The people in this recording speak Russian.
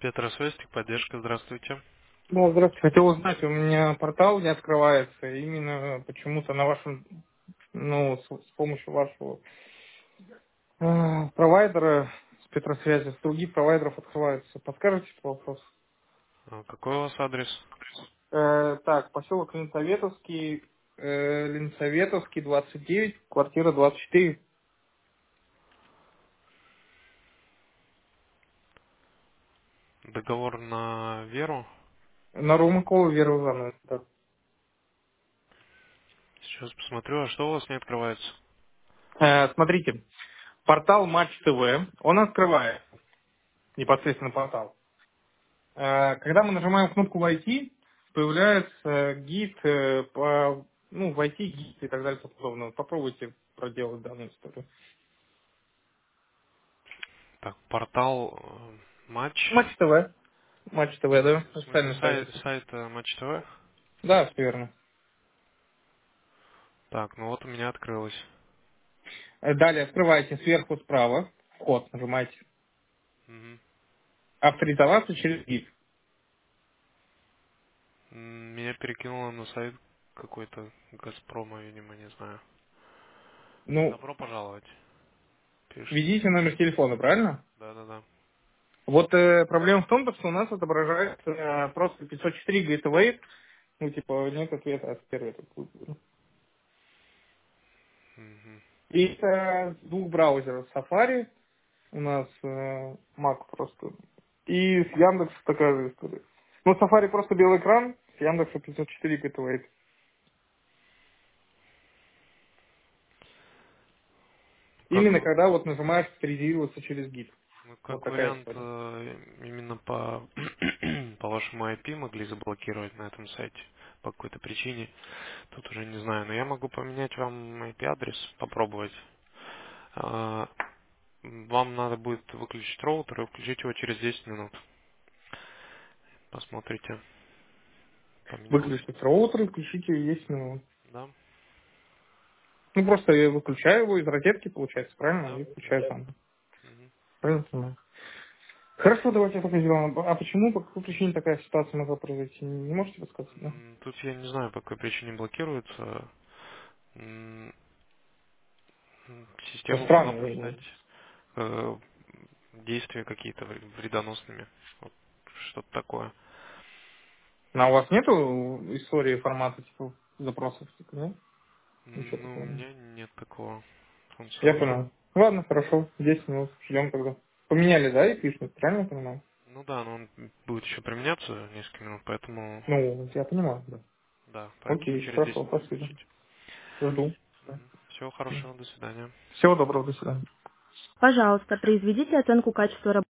Петросвязь, поддержка, здравствуйте. Ну, здравствуйте. Хотел узнать, у меня портал не открывается. Именно почему-то на вашем, ну, с помощью вашего провайдера с Петросвязи, с других провайдеров открывается. Подскажите этот вопрос? Какой у вас адрес? Так, поселок Ленсоветовский, 29, квартира 24. Договор на веру. На Румакова Вера Ивановна. Да. Сейчас посмотрю, а что у вас не открывается? Смотрите, портал Матч ТВ, он открывает непосредственно портал. Когда мы нажимаем кнопку «Войти», появляется гид по, ну, «Войти», гид и так далее, и тому подобное. Попробуйте проделать данную историю. Так, портал Матч. Матч ТВ. Матч ТВ, да? В смысле Официальный сайт. сайт Матч ТВ? Да, все верно. Так, ну вот у меня открылось. Далее открываете сверху справа, вход нажимаете. Мгм. Авторизоваться через гид. Меня перекинуло на сайт какой-то Газпрома, видимо, не знаю. Ну, Добро пожаловать, пишет. введите номер телефона, правильно? Да-да-да. Вот проблема в том, что у нас отображается просто 504 gateway, ну, типа, нет ответа от первой. Мгм. И с двух браузеров Safari, у нас Mac просто, и с Яндекс такая же история. Ну, Safari просто белый экран, с Яндекса 504 гигабайт. Как, Именно когда вот нажимаешь «Авторизироваться через гид». ну, Вот как такая вариант, история. именно по, по вашему IP могли заблокировать на этом сайте по какой-то причине. Тут уже не знаю, но я могу поменять вам IP-адрес, попробовать. А, Вам надо будет выключить роутер и включить его через 10 минут. Посмотрите, поменялось. Выключить роутер и включите есть минут. Да? Ну, просто я выключаю его из розетки, получается, правильно? Да. И включаю там. Мгм. Правильно понимаю? Хорошо, давайте так и сделаем. А почему, по какой причине такая ситуация могла произойти? Не можете подсказать, да? Тут я не знаю, по какой причине блокируется. М, Ну, Система могла странно. посчитать э, действия какие-то вредоносными. Вот что-то такое. А у вас нету истории формата типа запросов, типа, нет? Ничего Ну, у такого. меня нет такого Я функционала. понял. Ладно, хорошо. 10 минут. Ждем тогда. Поменяли, да, и пишут, правильно я понимаю? Ну да, но он будет еще применяться несколько минут, поэтому Ну, я понимаю, да. да, поэтому Окей, через хорошо, 10 минут спасибо. включите. Жду. Всего хорошего, до свидания. Всего доброго, до свидания. Пожалуйста, произведите оценку качества работы.